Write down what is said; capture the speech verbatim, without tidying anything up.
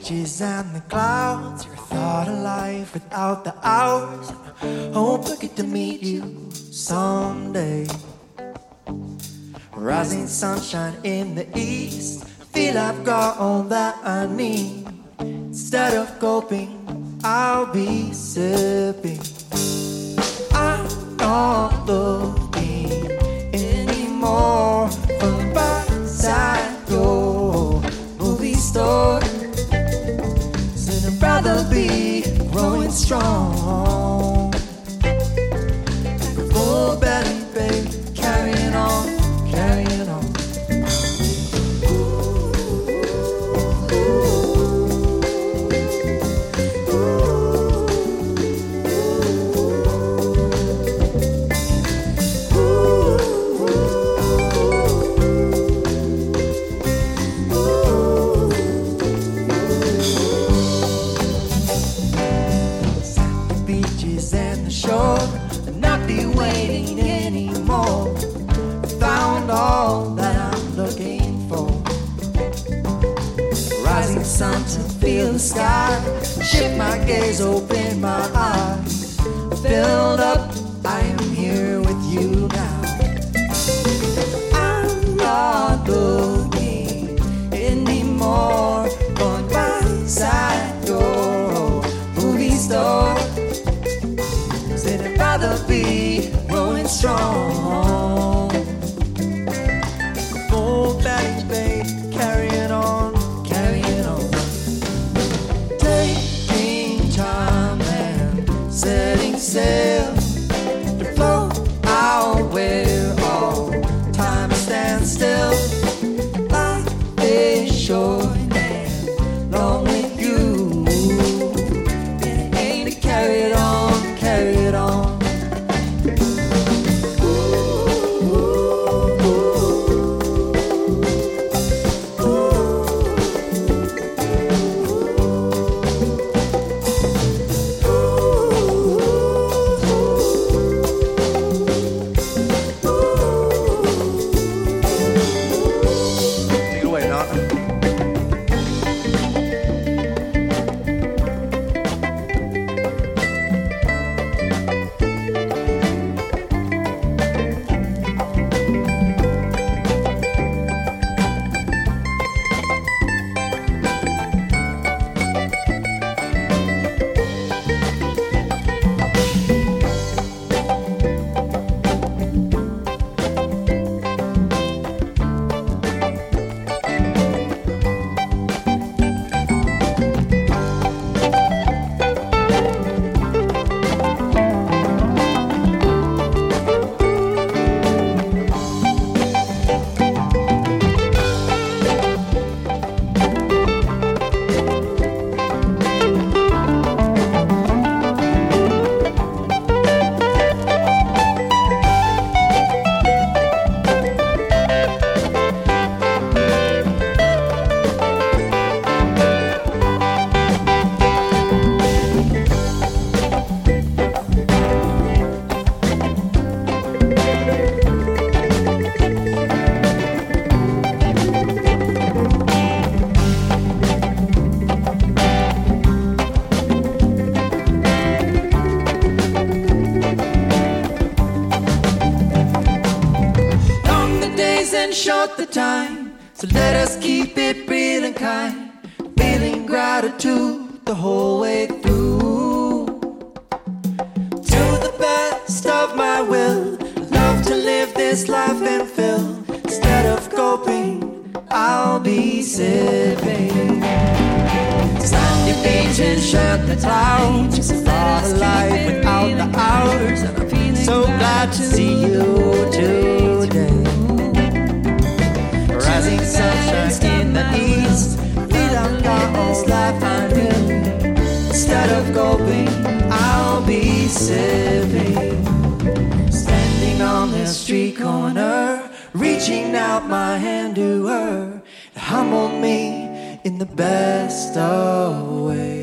beaches and the clouds. You're a thought of life without the hours. Hope I get to meet you someday. Rising sunshine in the east. Feel I've got all that I need. Instead of coping, I'll be sipping. I'm not looking anymore from the backside door movie store. Said I'd rather be growing strong. Full belly, babe, carrying on, carrying on. Sun to feel the sky, shift my gaze, open my eyes. Filled up, I am here with you now. I'm not looking anymore, going backside door movie store. Said I'd rather be growing strong. Full belly, babe, carrying on. Setting sail to float out where all time stands still. Life is short and long with you. It ain't to carry it on, carry it on. Short the time, so let us keep it real and kind, feeling gratitude the whole way through. To the best of my will, love to live this life and fill. Instead of coping, I'll be sipping. Sandy beach and shut the clouds, just a thought of life without the hours. And I'm feeling so glad to see you today. Rising sunshine in the east, feel I've got all life I knew. Instead of coping, I'll be sipping. Standing on the street corner, reaching out my hand to her, it humbled me in the best of ways.